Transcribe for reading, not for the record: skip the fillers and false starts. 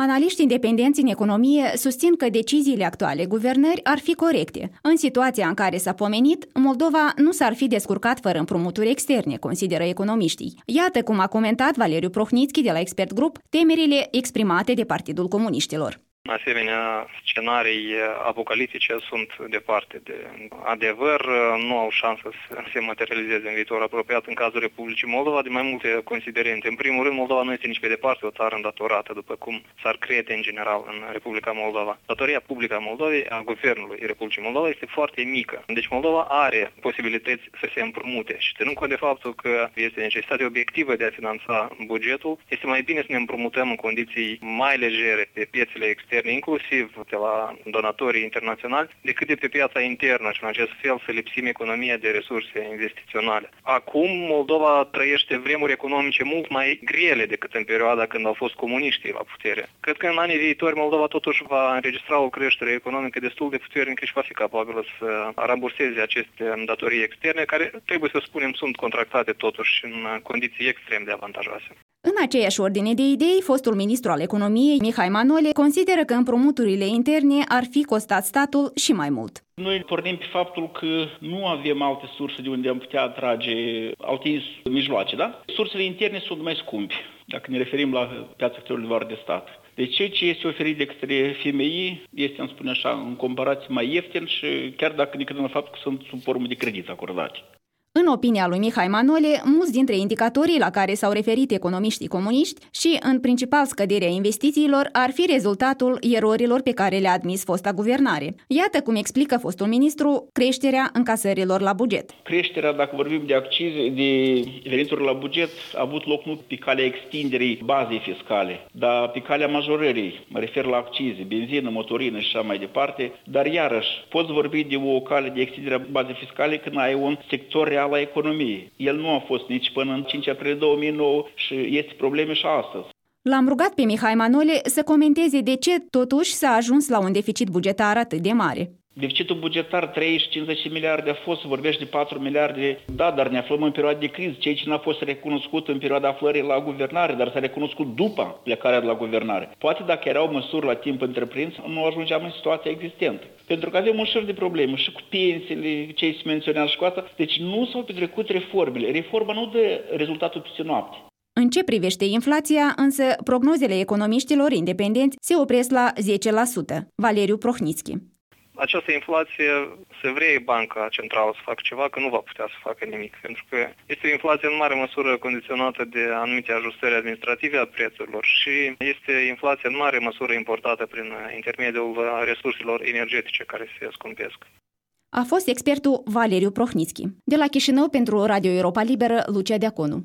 Analiști independenți în economie susțin că deciziile actuale guvernări ar fi corecte. În situația în care s-a pomenit, Moldova nu s-ar fi descurcat fără împrumuturi externe, consideră economiștii. Iată cum a comentat Valeriu Prohnitski de la Expert Group temerile exprimate de Partidul Comuniștilor. Asemenea, scenarii apocaliptice sunt departe de adevăr, nu au șansă să se materializeze în viitor apropiat în cazul Republicii Moldova, din mai multe considerente. În primul rând, Moldova nu este nici pe departe o țară îndatorată, după cum s-ar crede în general în Republica Moldova. Datoria publică a Moldovei, a Guvernului Republicii Moldova, este foarte mică. Deci Moldova are posibilități să se împrumute și ținând cont de faptul că este necesitate obiectivă de a finanța bugetul, este mai bine să ne împrumutăm în condiții mai legere pe piețele externe, inclusiv de la donatorii internaționali, decât de pe piața internă și în acest fel să lipsim economia de resurse investiționale. Acum Moldova trăiește vremuri economice mult mai grele decât în perioada când au fost comuniștii la putere. Cred că în anii viitori Moldova totuși va înregistra o creștere economică destul de puternică și va fi capabilă să ramburseze aceste datorii externe, care, trebuie să spunem, sunt contractate totuși în condiții extrem de avantajoase. În aceeași ordine de idei, fostul ministru al economiei, Mihai Manole, consideră că împrumuturile interne ar fi costat statul și mai mult. Noi pornim pe faptul că nu avem alte surse de unde am putea atrage alte mijloace, da? Sursele interne sunt mai scumpi, dacă ne referim la piața sectorului de stat. Deci ceea ce este oferit de către FMI este, am spune așa, în comparație mai ieftin și chiar dacă ne credem la faptul că sunt sub formă de credit acordate. În opinia lui Mihai Manole, mulți dintre indicatorii la care s-au referit economiștii comuniști și, în principal, scăderea investițiilor, ar fi rezultatul erorilor pe care le-a admis fosta guvernare. Iată cum explică fostul ministru creșterea încasărilor la buget. Creșterea, dacă vorbim de accize, de venituri la buget, a avut loc nu pe calea extinderii bazei fiscale, dar pe calea majorării. Mă refer la accize, benzină, motorină și așa mai departe. Dar, iarăși, poți vorbi de o cale de extindere a bazei fiscale când ai un sector real la economie. El nu a fost nici până în 5 aprilie 2009 și este probleme și astăzi. L-am rugat pe Mihai Manole să comenteze de ce totuși s-a ajuns la un deficit bugetar atât de mare. Deficitul bugetar 30-50 miliarde a fost, vorbește de 4 miliarde, da, dar ne aflăm în perioada de criză, ceea ce n-a fost recunoscut în perioada aflării la guvernare, dar s-a recunoscut după plecarea de la guvernare. Poate dacă erau măsuri la timp întreprinse, nu ajungeam în situația existentă. Pentru că avem un șir de probleme și cu pensiile, ce se menționează și cu asta, deci nu s-au petrecut reformele. Reforma nu dă rezultatul peste noapte. În ce privește inflația, însă, prognozele economiștilor independenți se opresc la 10%. Valeriu Prohnitski. Această inflație, se vrea Banca Centrală să facă ceva, că nu va putea să facă nimic, pentru că este o inflație în mare măsură condiționată de anumite ajustări administrative a prețurilor și este inflația în mare măsură importată prin intermediul resurselor energetice care se scumpesc. A fost expertul Valeriu Prohnitski. De la Chișinău pentru Radio Europa Liberă, Lucia Deaconu.